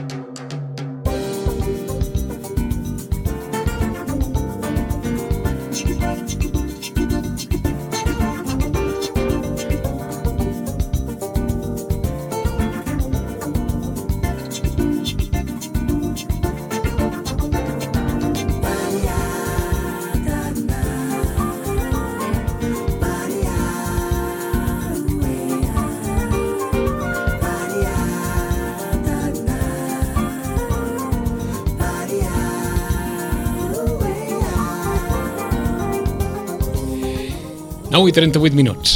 I 38 minuts.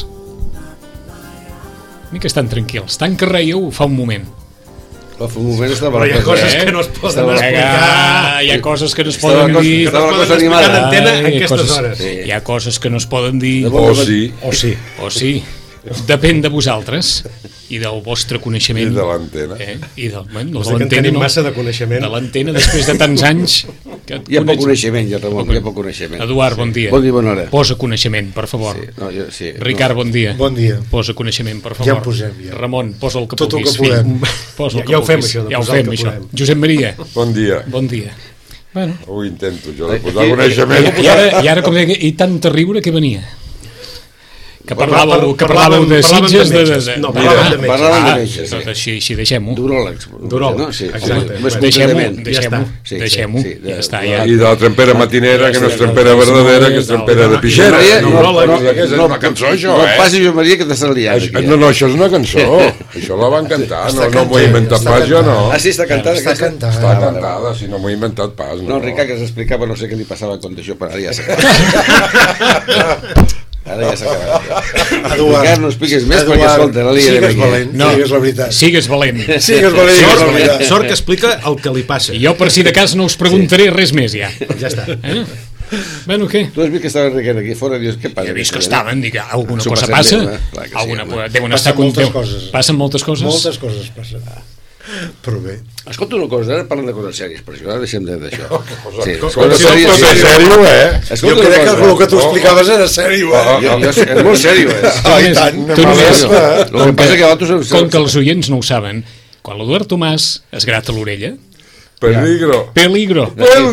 Mica estan tranquils. Tant que reieu fa un moment. Fa un moment estava... Però hi ha coses que no es poden explicar. Hi ha coses que no es poden dir. Que no es poden explicar en antena en aquestes hores. Hi ha coses que no es poden dir. O sí. Depèn de vosaltres i del vostre coneixement. I de l'antena. I de l'antena, tenim massa de coneixement. De l'antena, després de tants anys. Hi ha poc coneixement, ja, Ramon, hi ha poc coneixement. Eduard, bon dia. Bon dia, bona hora. Posa coneixement, per favor. Sí, Ricard, bon dia. Bon dia. Posa coneixement, per favor. Ja en posem, ja. Ramon, posa el que tot puguis. Tot el que podem. Ja ho fem, això, ja ho fem, això. Josep Maria. Bon dia. Bon dia. Bueno. Ho intento, jo, de posar coneixement. I ara, com deia, i tant a riure que venia. Que parlàveu de Sitges no, parlàvem de metges. Tot així deixem-ho. D'uròlegs. No? Sí, exacte. Deixem-ho. Ja està. I de la trempera matinera, que no és trempera verdadera, que és trempera de pixera. És una cançó, això, No passi, Joan Maria, que t'estàs liant. No, això és una cançó. Això la van cantar, no m'ho he inventat pas jo, no. Ah, sí, està cantada? Està cantada. Està cantada, si no m'ho he inventat pas. No, Ricard, que s'explicava, no sé què li passava quan d'això, però ara ja s'ha Ara ja s'ha acabat. Ricard, no expliquis més perquè, escolta, la Liga de Valent. No, digues la veritat. Sigues valent. Sort que explica el que li passa. I jo, per si de cas, no us preguntaré res més, ja. Ja està. Bueno, què? Tu has vist que estava Ricard aquí fora? Dius, què passa? He vist que estaven, dic, alguna cosa passa. Deuen estar contents. Passen moltes coses. Moltes coses passen. Però bé. Escolta una cosa, ara parlen de coses sèries, per això ara deixem d'això. Coses sèrio, Jo crec que el que tu explicaves era sèrio, És molt sèrio, I tant. El que passa que vosaltres... Com que els oients no ho saben, quan l'Eduard Tomàs es grata l'orella... Peligro.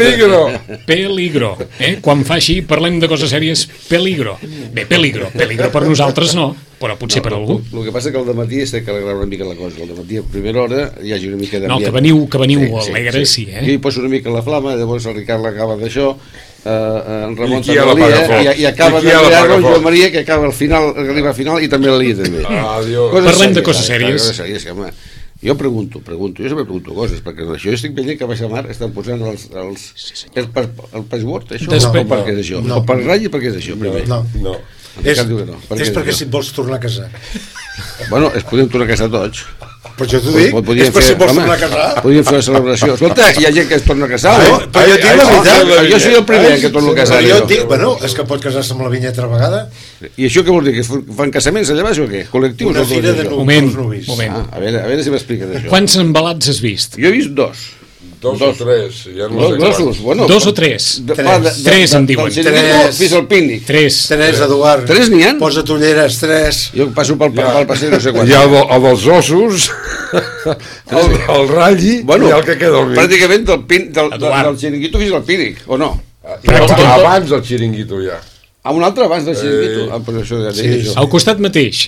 Quan fa així, parlem de coses sèries, peligro. Bé, peligro per nosaltres no, però potser per algú. El que passa que al dematí és que alegrar una mica la cosa. Al dematí a primera hora hi hagi una mica d'ambient. No, que veniu alegre, sí. Jo hi poso una mica la flama, llavors el Ricard l'acaba d'això, en Ramon també l'alia, i acaba de mirar-lo en Joan Maria, que acaba al final, que arriba al final, i també l'alia també. Parlem de coses sèries. Jo pregunto, jo sempre pregunto coses, perquè això jo estic veient que a Baixa Mar estan posant el password, això? O per què és això? O per ratll, per què és això? No. És perquè si et vols tornar a casar. Bueno, es podem tornar a casar tots. Però jo t'ho dic, és per si vols tornar a casar. Podríem fer una celebració. Escolta, hi ha gent que es torna a casar, no? Però jo dic la veritat. Jo soy el primer que torno a casar. Jo dic, bueno, és que pot casar-se amb la vinyeta a vegada. I això què vol dir? Que fan casaments allà baix o què? Col·lectius? Una fira de nuvis. A veure si m'expliques això. Quants embalats has vist? Jo he vist dos. Dos o tres, ja no sé quants. Bueno, dos o tres? Tres em diuen. Fins al pícnic. Tres, Eduard. Tres n'hi ha? Posa ulleres, tres. Jo passo pel passeig, no sé quants. Hi ha el dels ossos, el ratlli i el que queda al mig. Pràcticament del xiringuito fins al pínic, o no? Abans del xiringuito ja. Un altre abans del xiringuito? Al costat mateix.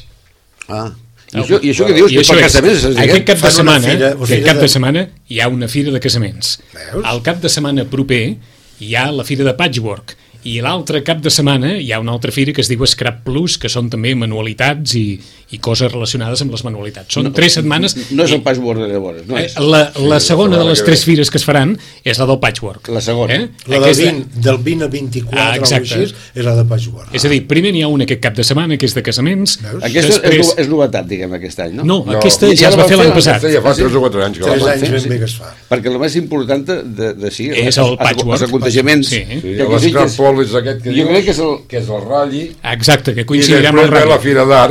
I això que dius? Aquest cap de setmana hi ha una fira de casaments. Al cap de setmana proper hi ha la fira de patchwork. I l'altre cap de setmana hi ha una altra fira que es diu Scrap Plus, que són també manualitats i coses relacionades amb les manualitats. Són 3 setmanes... No és el patchwork de llavors, no és? La segona de les 3 fires que es faran és la del patchwork. La segona. La del 20 a 24 o així és la de patchwork. És a dir, primer n'hi ha una aquest cap de setmana, que és de casaments. Aquesta és novetat, diguem, aquest any, no? No, aquesta ja es va fer l'any passat. Ja fa 3 o 4 anys que la van fer. 3 anys ben bé que es fa. Perquè el més important de sí és el patchwork. Els aconteixements. L'Scrap Plus aquest que dius, que és el ratlli. Exacte, que coincidirà amb el ratlli. I després ve la Fira d'Art,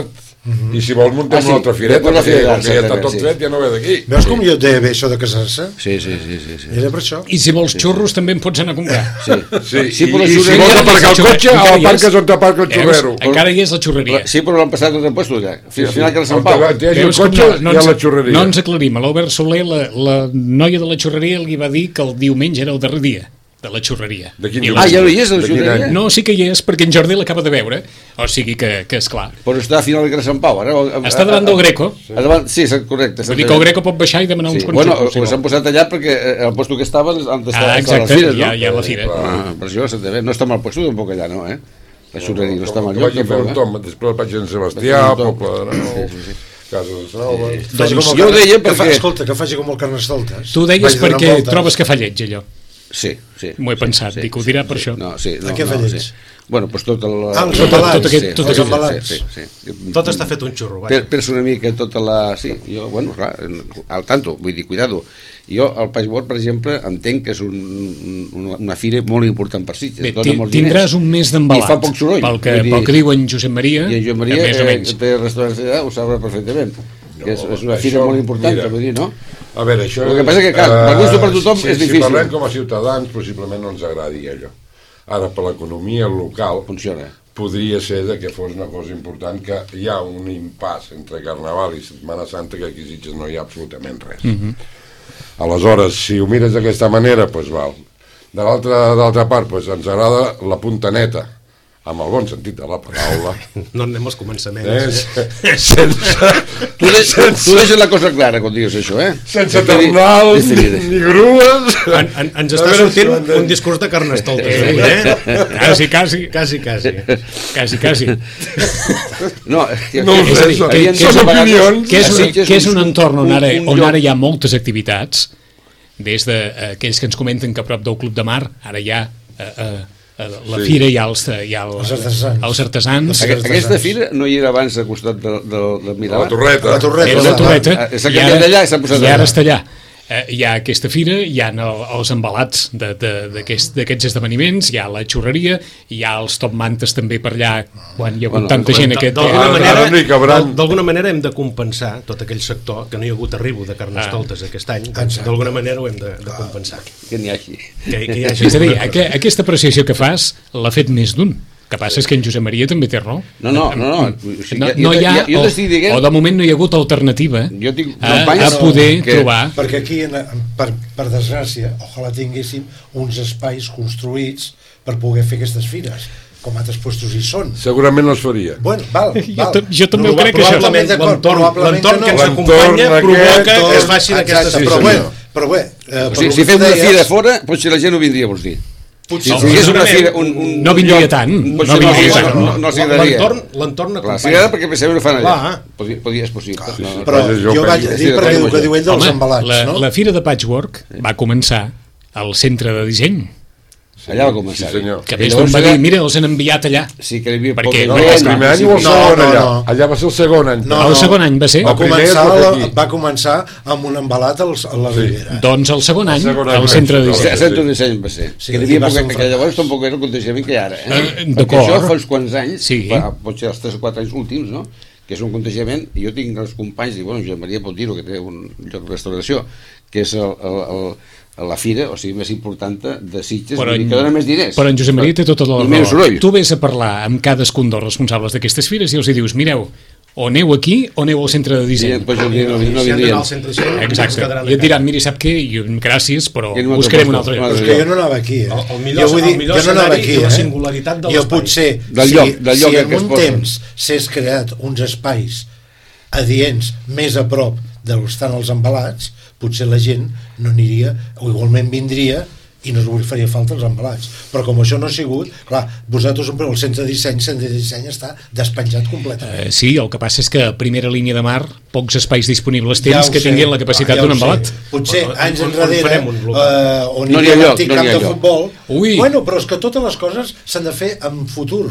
I si vols muntem una altra fireta, perquè ja està tot fet, ja no ve d'aquí. Veus com jo et deia bé això de casar-se? Sí. Era per això. I si vols xurros també en pots anar a comprar. Sí, i si vols aparcar el cotxe, al parc és on t'aparca el xurrero. Encara hi és la xurreria. Sí, però l'han passat tot en puesto ja. Fins al final que Sant Pau. Hi hagi el cotxe, hi ha la xurreria. No ens aclarim. A l'Obert Soler, la noia de la xurreria li va dir que el diumenge era el darrer dia de la xurreria. Ja no hi és, la xurreria? No, sí que hi és, perquè en Jordi l'acaba de veure. O sigui que és clar. Però està a final de Sant Pau, ara? Està davant del Greco. Sí, correcte. Vull dir que el Greco pot baixar i demanar uns quants. Bueno, s'han posat allà perquè el lloc que estaven han d'estar a la fira, no? Hi ha la fira. Per això s'ha de veure. No està mal lloc tampoc allà, no, La xurreria no està mal lloc. Després vaig a Sebastià, Poble de Nou, Cases Noves... Jo ho deia perquè... Escolta, que faci com el Carnestoltes. Tu ho deies perquè trobes que fa lleig, allò. Sí. M'ho he pensat, dic, ho dirà per això. A què fa lleig? Bueno, doncs tot el... Els embalats. Tot està fet un xurro, Perds una mica tota la... Sí, jo, bueno, clar, al tanto, vull dir, cuidado. Jo, el Patchwork, per exemple, entenc que és una fira molt important per Sitges. Bé, tindràs un mes d'embalat. I fa poc soroll. Pel que diu en Josep Maria, i en Josep Maria, que té restaurants allà, ho sabrà perfectament. Que és una fira molt important, vull dir, no? A veure, això... El que passa que, clar, per gust per tothom és difícil. Si parlem com a ciutadans, possiblement no ens agradi allò. Ara, per l'economia local, funciona. Podria ser que fos una cosa important, que hi ha un impàs entre Carnaval i Setmana Santa, que aquí a Sitges no hi ha absolutament res. Aleshores, si ho mires d'aquesta manera, doncs val. De l'altra part, doncs ens agrada la punta neta, amb el bon sentit de la paraula. No anem als començaments. Tu deixes la cosa clara quan digues això, Sense ternals ni grues. Ens està sortint un discurs de Carnestoltes. Quasi. No, són opinions. Que és un entorn on ara hi ha moltes activitats, des d'aquells que ens comenten que a prop del Club de Mar ara hi ha la fira, hi ha els artesans. Aquesta fira no hi era abans al costat del Miramar? La Torreta. Era la Torreta. I ara està allà. Hi ha aquesta fira, hi ha els embalats d'aquests esdeveniments, hi ha la xurreria, hi ha els top mantes també per allà, quan hi ha hagut tanta gent aquest... D'alguna manera hem de compensar tot aquell sector que no hi ha hagut arribo de Carnestoltes aquest any, d'alguna manera ho hem de compensar. Que n'hi hagi. És a dir, aquesta apreciació que fas l'ha fet més d'un. El que passa és que en Josep Maria també té raó. No. No hi ha, o de moment no hi ha hagut alternativa a poder trobar... Perquè aquí, per desgràcia, ojalà tinguéssim uns espais construïts per poder fer aquestes fires, com altres puestos hi són. Segurament no es faria. Bueno, val. Jo també ho crec, això. L'entorn que ens acompanya provoca que es faci d'aquestes fires. Però bé... Si fem una fira fora, potser la gent no vindria, vols dir? Si és una fira, no vindria tant. No s'hi agradaria. L'entorn acompanya. S'hi agrada perquè pensem que ho fan allà. És possible. Però jo vaig dir perquè el que diu ell dels embalats, no? La fira de Patchwork va començar al centre de disseny. Allà va començar. Sí, senyor. Que més d'on va dir, mira, els han enviat allà. Sí, que hi havia poc. No, el primer any o el segon allà? Allà va ser el segon any. El segon any va ser. Va començar amb un embalat a la Ribera. Doncs el segon any, al centre de disseny. El centre de disseny va ser. Que llavors tampoc era el contagiament que hi ha ara. Perquè això fa uns quants anys, potser els 3 o 4 anys últims, no?, que és un contagiament, i jo tinc els companys, i bueno, Josep Maria pot dir-ho, que té un lloc de restauració, que és la fira, o sigui, més important de Sitges, que dona més diners. Però en Josep Maria té tota la raó. Tu vés a parlar amb cadascun dels responsables d'aquestes fires i els dius, mireu, o aneu aquí o aneu al centre de disseny. No vindrien. Exacte. I et diran, miri, sap què? Gràcies, però buscarem un altre. Però és que jo no anava aquí, El millor escenari i la singularitat de l'espai. Jo potser, si en un temps s'és creat uns espais adients més a prop d'on estan els embalats, potser la gent no aniria, o igualment vindria, i no us faria falta els embalats. Però com això no ha sigut, clar, vosaltres el centre de disseny està despenjat completament. Sí, el que passa és que a primera línia de mar pocs espais disponibles tens que tinguin la capacitat d'un embalat. Potser anys enrere on hi havia l'antic camp de futbol, bueno, però és que totes les coses s'han de fer en futur,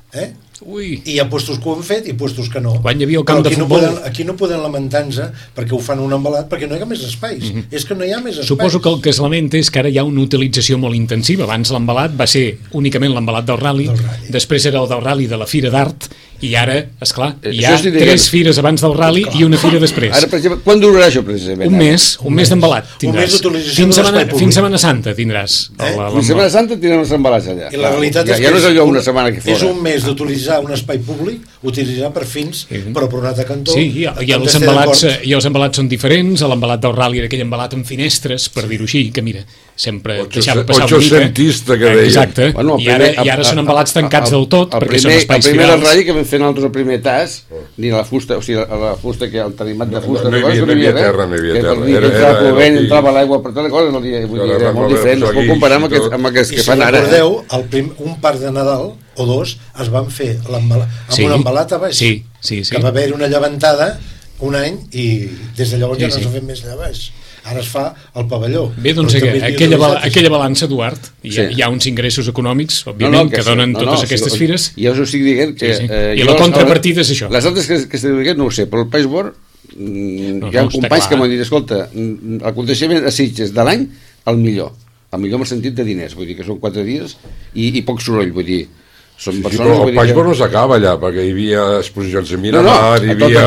i hi ha puestos que ho han fet i puestos que no. Quan hi havia el camp de futbol, aquí no poden lamentar-se perquè ho fan un embalat, perquè no hi ha més espais. És que no hi ha més espais. Suposo que el que es lamenta és que ara hi ha una utilització molt intensiva. Abans l'embalat va ser únicament l'embalat del rally, després era el del rally de la Fira d'Art, I ara, esclar, hi ha 3 fires abans del rally i una fira després. Ara, per exemple, quan durarà això precisament? Un mes d'embalat tindràs. Fins Setmana Santa tindràs. Fins Setmana Santa tindrem els embalats allà. I la realitat és que no és allò una setmana aquí fora. És un mes d'utilitzar un espai públic, utilitzar per fins, però per un altre cantó... Sí, i els embalats són diferents. L'embalat del rally era aquell embalat amb finestres, per dir-ho així, que mira, sempre deixava passar una mica. Ocho-centista, que deia. Exacte. I ara són embalats tancats del tot, perquè són espais finals. El primer ratll que vam fer nosaltres el primer tas, ni la fusta, o sigui, la fusta, que el tanimat de fusta... No hi havia terra, no hi havia terra. Entrava plovent, entrava l'aigua per tota la cosa, era molt diferent, no es pot comparar amb aquests que fan ara. I si recordeu, un parc de Nadal, o 2, es van fer amb un embalat a baix. Que va haver una llevantada un any i des de llavors ja no s'ha fet més allà baix. Ara es fa el pavelló. Bé, doncs aquella balança, Eduard, hi ha uns ingressos econòmics, òbviament, que donen totes aquestes fires. Ja us ho estic dient que... I la contrapartida és això. Les altres que estic dient no ho sé, però el Paceboard hi ha companys que m'han dit, escolta, l'aconteixement a Sitges de l'any, el millor en el sentit de diners, vull dir que són 4 dies i poc soroll, vull dir. Però el Paceboard no s'acaba allà, perquè hi havia exposicions de Miramar, hi havia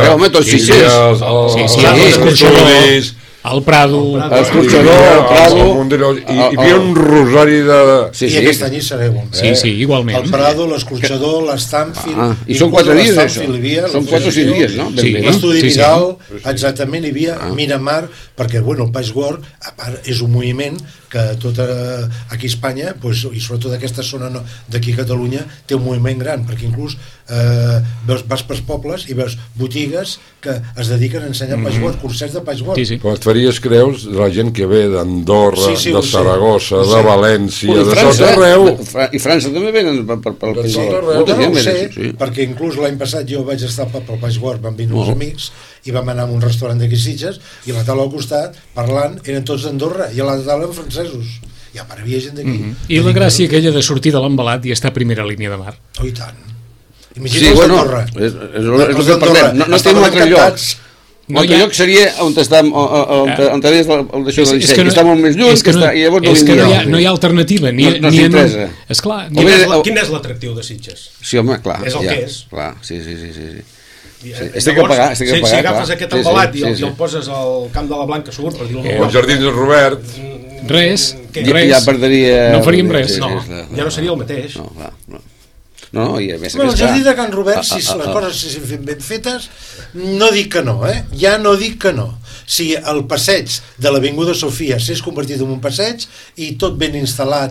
els el Prado, l'escorxador, el Prado, hi havia un rosari de... Sí, aquest any hi sereu. Sí, igualment. El Prado, l'escorxador, l'Stanfield... I són 4 dies, això. Són 4 o 5 dies, no? L'Estudi Vidal, exactament, hi havia Miramar, perquè, el Paceboard, a part, és un moviment que aquí a Espanya, i sobretot aquesta zona d'aquí a Catalunya, té un moviment gran, perquè inclús vas pels pobles i veus botigues que es dediquen a ensenyar Paceboard, cursets de Paceboard. Però et faries creus de la gent que ve d'Andorra, de Saragossa, de València, de tot arreu. I França també venen per Paceboard. No ho sé, perquè inclús l'any passat jo vaig estar pel Paceboard, van venir uns amics i vam anar a un restaurant d'aquí Sitges i a la taula al costat, parlant, eren tots d'Andorra i a la taula eren francesos. I a part hi havia gent d'aquí. I la gràcia aquella de sortir de l'embalat i estar a primera línia de mar. Oh, i tant. Imagina't d'Andorra. És el que parlem. No estem en un altre lloc. Un altre lloc seria on estaries el d'això de l'Icet, que està molt més lluny, i llavors no vindria. No hi ha alternativa. No s'impresa. Quin és l'atractiu de Sitges? Sí, home, clar. És el que és. Clar, sí. Estic a pagar. Si agafes aquest embalat i el poses al Camp de la Blanca Sur, per dir-ho molt, o als Jardins de Robert, res. Ja perdria... No faríem res. Ja no seria el mateix. No, i a més el jardí de Can Robert, si les coses s'han ben fetes, no dic que no, ja no dic que no. Si el passeig de l'Avinguda Sofia s'és convertit en un passeig i tot ben instal·lat,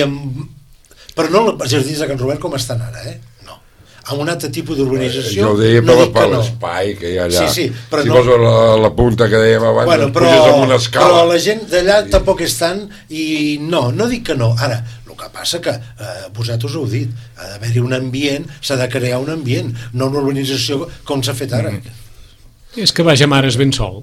però no els jardins de Can Robert com estan ara, no. Amb un altre tipus d'urbanització, jo deia per l'espai que hi ha allà. Si vols la punta que dèiem abans, puges amb una escala. Però la gent d'allà tampoc és tant, i no dic que no. Ara, que passa que, vosaltres ho heu dit, ha d'haver-hi un ambient, s'ha de crear un ambient, no una urbanització com s'ha fet ara. És que vaja mares ben sol.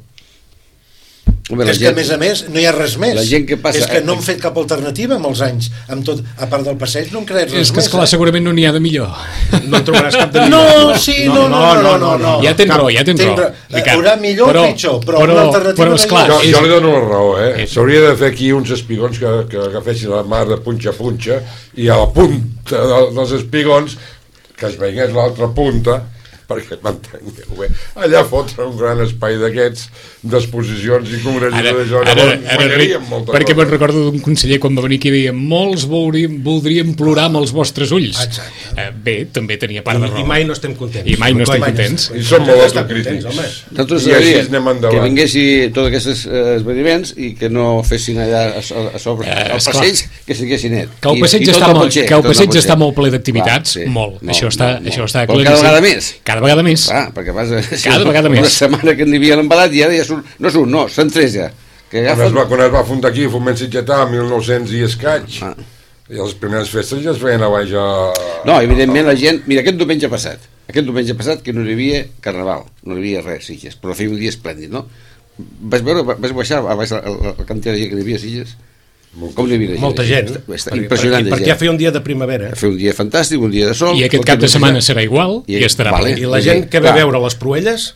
És que a més no hi ha res més. És que no han fet cap alternativa amb els anys, amb tot, a part del passeig no han creat res més. És que esclar, segurament no n'hi ha de millor. No en trobaràs cap de millor. No. Ja tens raó. Haurà millor o pitjor, però una alternativa no hi ha. Jo li dono la raó, s'hauria de fer aquí uns espigons que agafessin la mar de punxa a punxa i a la punta dels espigons que es veigués l'altra punta, perquè m'entengueu bé, allà fotre un gran espai d'aquests d'exposicions i congressos d'això, perquè me'n recordo d'un conseller quan va venir que deia molts voldríem plorar amb els vostres ulls. Bé, també tenia part de raó. I mai no estem contents. I som molt autocrítics. Nosaltres que vinguessi tots aquests esdeveniments i que no fessin allà a sobre el passeig, que siguessin net. Que el passeig està molt ple d'activitats, molt. Això està claríssim. Però cada vegada més. Cada vegada més. Perquè una setmana que n'hi havia l'embalat i ara ja són 3 ja. Quan es va fundar aquí, Foment Sitgetà, 1900 i escaig, i les primeres festes ja es feien a baix a... No, evidentment la gent... Mira, aquest diumenge passat que no hi havia carnaval, no hi havia res, Sitges, però feia un dia esplèndid, no? Vas baixar a baix la quantitat de gent que hi havia a Sitges? Com n'hi havia? Molta gent. Impressionant. Perquè ja feia un dia de primavera. Feia un dia fantàstic, un dia de sol. I aquest cap de setmana serà igual i estarà ple. I la gent que ve a veure les Proelles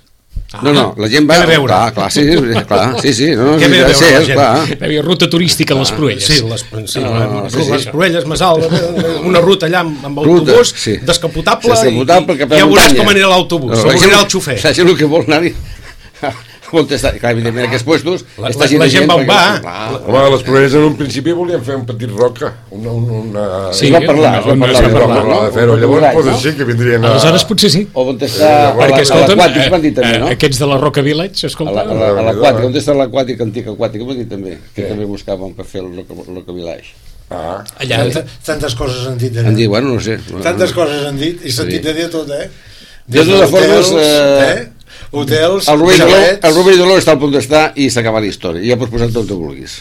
No, la gent va... Clar, sí. Què ve a veure la gent? Havia ruta turística a les Pruelles. Sí, les Pruelles, Masal, una ruta allà amb autobús, descapotable, i ja veuràs com anirà l'autobús, com anirà el xofer. La gent el que vol anar-hi... Contestar, clar, evidentment, aquests puestos... La gent va on va. Home, les Pruelles en un principi volien fer un petit roca. Sí, va parlar de fer-ho. Llavors pot ser que vindrien a... Aleshores potser sí. O on està l'Aquàtic, van dir també, no? Aquests de la Roca Village, escolta. A l'Aquàtic, on està l'Aquàtic, antic Aquàtic, van dir també, que també buscaven per fer el Roca Village. Allà tantes coses han dit han dit, bueno, no sé, tantes coses han dit i sentit de dir tot, de totes formes hotels, el Rovell de l'Or està al punt d'estar i s'acaba la història, ja pots posar tot el que vulguis.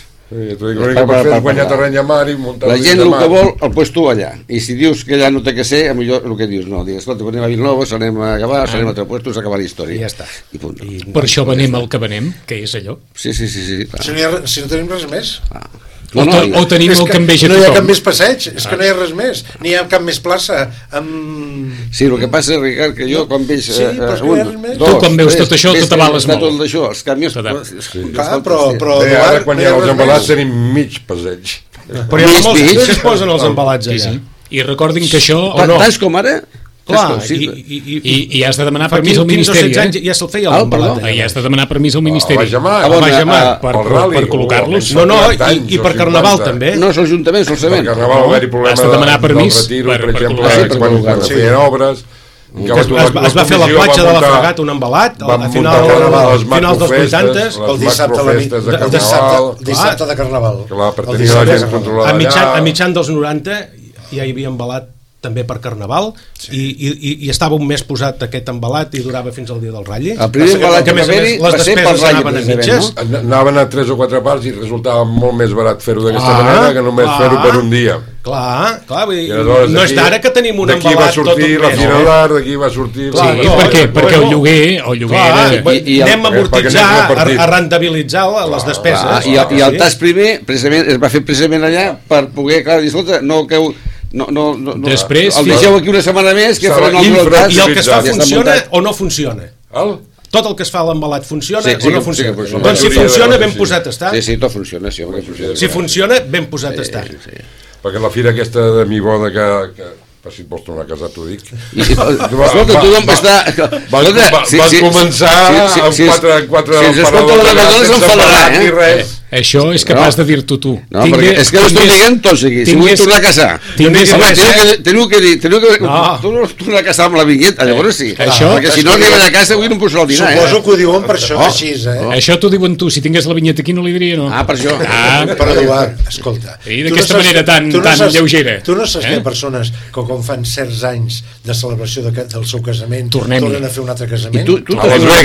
La gent el que vol el pots tu allà, i si dius que allà no té que ser, millor el que dius no, digues, escolta, anem a Vilanova, anem a acabar, anem a altre puesto, s'acaba la història i ja està. Per això venem el que venem, que és allò. Sí, si no tenim res més. O tenim el que enveja tothom. No hi ha cap més passeig, és que no hi ha res més, ni hi ha cap més plaça. Sí, el que passa, Ricard, que jo quan veig tu quan veus tot això tot avales molt. Tot això, els canvis... Clar, però ara quan hi ha els embalats tenim mig passeig. Però hi ha molts que es posen els embalats allà. I recordin que això... Tants com ara... Clar, i has de demanar permís al Ministeri. Ja se'l feia l'embalat. I has de demanar permís al Ministeri. Per col·locar-los. No, i per Carnaval també. No, és l'Ajuntament, solament. Per Carnaval va haver-hi problema del retiro, per exemple, quan feien obres... Es va fer la platja de la Fregat un embalat a finals dels 80, el dissabte de Carnaval. Clar, per tenir la gent controlada allà. A mitjan dels 90 ja hi havia embalat també per Carnaval, i estava un mes posat aquest embalat i durava fins al dia del Ratlli. El primer embalat que va haver-hi les despeses anaven a mitges. Anaven a 3 o 4 parts i resultava molt més barat fer-ho d'aquesta manera que només fer-ho per un dia. Clar, no és d'ara que tenim un embalat tot un mes. D'aquí va sortir la Fira d'Art, d'aquí va sortir... I per què? Perquè el lloguer anem a amortitzar, a rendibilitzar les despeses. I el tas primer es va fer precisament allà per poder, clar, dir, escolta, no que... Després el deixeu aquí una setmana més que faran el tas. I el que es fa funciona o no funciona? Tot el que es fa a l'embalat funciona o no funciona? Doncs si funciona ben posat està. Sí, tot funciona. Si funciona ben posat està. Perquè la fira aquesta de mi boda que per si et vols tornar a casar, t'ho dic. Escolta, tu d'on va estar... Van començar amb 4 paradors sense res. Això és capaç de dir-t'ho tu. No, perquè és que l'estem dient tots aquí. Si vull tornar a casar, teniu que dir, tu no tornar a casar amb la vingueta, llavors sí. Perquè si no arriben a casa avui no em posarà el dinar. Suposo que ho diuen per això, així, Això t'ho diuen tu, si tingués la vinyeta aquí no li diria no. Per això. Però Eduard, escolta. I d'aquesta manera tan lleugera. Tu no saps que hi ha persones que quan fan certs anys de celebració del seu casament tornen a fer un altre casament? I tu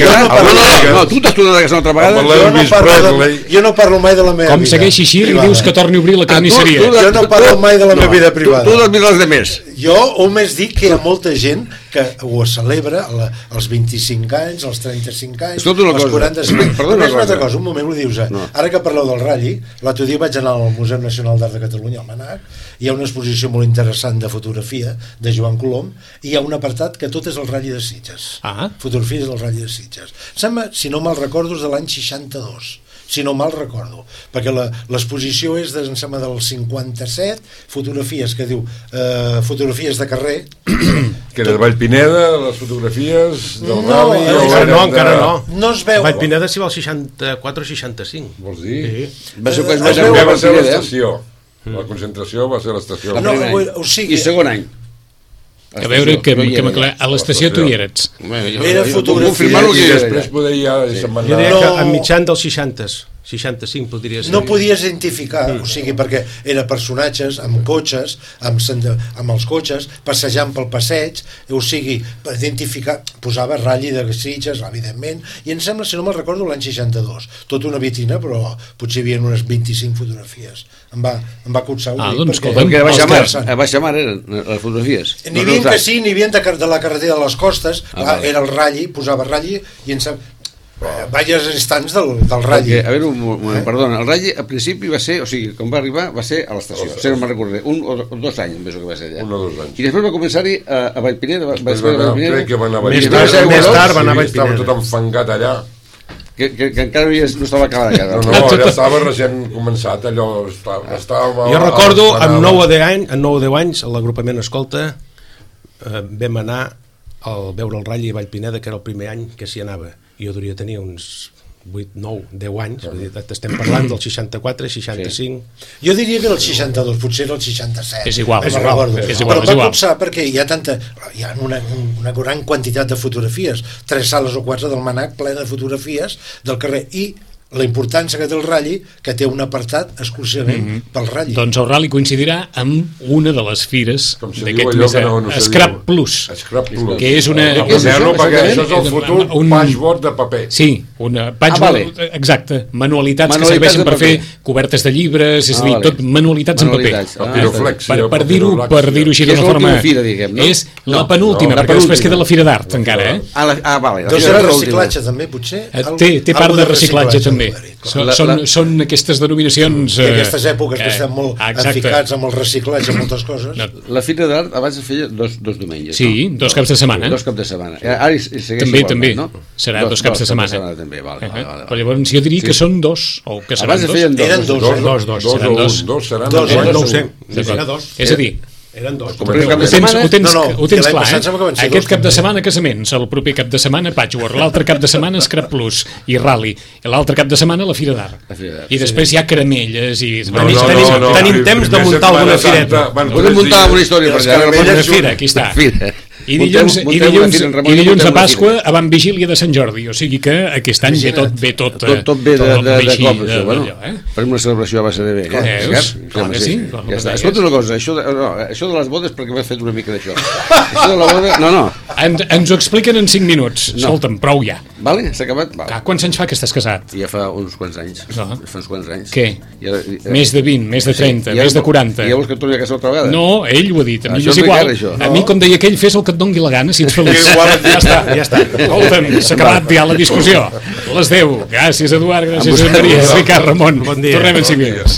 t'has tornat a casar una altra vegada? Jo no parlo mai de la meva vida. Com segueixi així, li dius que torni a obrir la carnisseria. Jo no parlo mai de la meva vida privada. Tu mires els demés. Jo només dic que hi ha molta gent que ho celebra als 25 anys, als 35 anys, als 45 anys. Perdona, una altra cosa, un moment ho dius. Ara que parleu del Ratlli, l'altre dia vaig anar al Museu Nacional d'Art de Catalunya, al MNAC, hi ha una exposició molt interessant de fotografia de Joan Colom, i hi ha un apartat que tot és el Ratlli de Sitges. Fotografies del Ratlli de Sitges. Sembla, si no me'l recordo, és de l'any 62. Si no mal recordo, perquè l'exposició és em sembla del 57, fotografies que diu fotografies de carrer que era de Vallpineda, les fotografies del Rally. No, encara no. No es veu. Vallpineda s'hi va al 64 o 65. Vols dir? Va ser l'estació. La concentració va ser l'estació. I segon any. A veure, a l'estació tu hi eres. Era fotografia. I després podia jo diria que a mitjan dels 65 podria ser. No podies identificar, o sigui, perquè era personatges amb cotxes, amb els cotxes, passejant pel passeig, o sigui, per identificar, posava Ratlli de Sitges, evidentment, i em sembla, si no me'l recordo, l'any 62. Tota una vitrina, però potser hi havia unes 25 fotografies. Em va cotsar. Doncs perquè a Baixamar eren les fotografies. N'hi havia que sí, n'hi havia de la carretera de les Costes, era el Ratlli, posava Ratlli, i em sembla... Diversos instants del Rally. A veure, un moment, perdona, el Rally al principi va ser, o sigui, quan va arribar va ser a l'estació, si no me'n recordo, 1 o 2 anys més que va ser allà. 1 o 2 anys. I després va començar-hi a Vallpineda. Crec que va anar a Vallpineda. Més tard va anar a Vallpineda. Estava tot enfangat allà. Que encara no estava acabada encara. No, ja estava recent començat, allò estava... Jo recordo, amb 9 o 10 anys, l'agrupament Escolta vam anar a veure el Rally a Vallpineda, que era el primer any que s'hi anava. Jo devia tenir uns 8, 9, 10 anys, estem parlant del 64, 65... Jo diria que era el 62, potser era el 67. És igual. Però va copsar perquè hi ha una gran quantitat de fotografies, 3 sales o 4 del Manac plena de fotografies del carrer, i la importància que té el Rally, que té un apartat exclusivament pel Rally. Doncs el Rally coincidirà amb una de les fires d'aquest mes, Scrap Plus, que és una... Perquè això és el futur patchwork de paper. Sí, una patchwork, exacte, manualitats que serveixen per fer cobertes de llibres, és a dir, tot manualitats en paper. Per dir-ho així d'una forma... És la penúltima, perquè després queda la Fira d'Art encara, eh? Doncs era reciclatge també, potser? Té part de reciclatge també. Són aquestes denominacions... I aquestes èpoques que estem molt enficats amb el reciclatge, moltes coses. La Fira d'Art abans es feia dos diumenges. Sí, 2 caps de setmana. 2 caps de setmana. Ara també. Serà 2 caps de setmana. Però llavors jo diria que són 2, o que seran 2. Eren 2. No ho sé. És a dir, eren 2. Ho tens clar, eh? Aquest cap de setmana casaments, el proper cap de setmana Patchwork, l'altre cap de setmana Scrap Plus i Rally, i l'altre cap de setmana la Fira d'Art. I després hi ha caramelles i... Tenim temps de muntar alguna fireta. Podem muntar alguna història per allà. La Fira, aquí està. I dilluns a Pasqua a Van Vigília de Sant Jordi, o sigui que aquest any ve tot bé de cop. Farem una celebració a base de bé. Escolta una cosa, això de les bodes, perquè m'he fet una mica d'això. Això de la boda... No. Ens ho expliquen en 5 minuts. Escolta'm, prou ja. Vale, s'ha acabat? Quants anys fa que estàs casat? Ja fa uns quants anys. Fa uns quants anys. Què? Més de 20, més de 30, més de 40. I ja vols que et torni a casa altra vegada? No, ell ho ha dit, a mi és igual. A mi, com deia aquell, fes el que et doni la gana, si ets feliç. Ja està. Escolta'm, s'ha acabat ja la discussió. Les 10. Gràcies, Eduard, gràcies, Maria, Ricard, Ramon. Tornem en 5 minuts.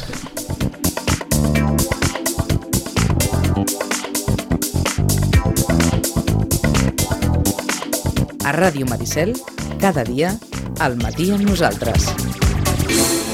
A Ràdio Maricel, cada dia, al matí amb nosaltres.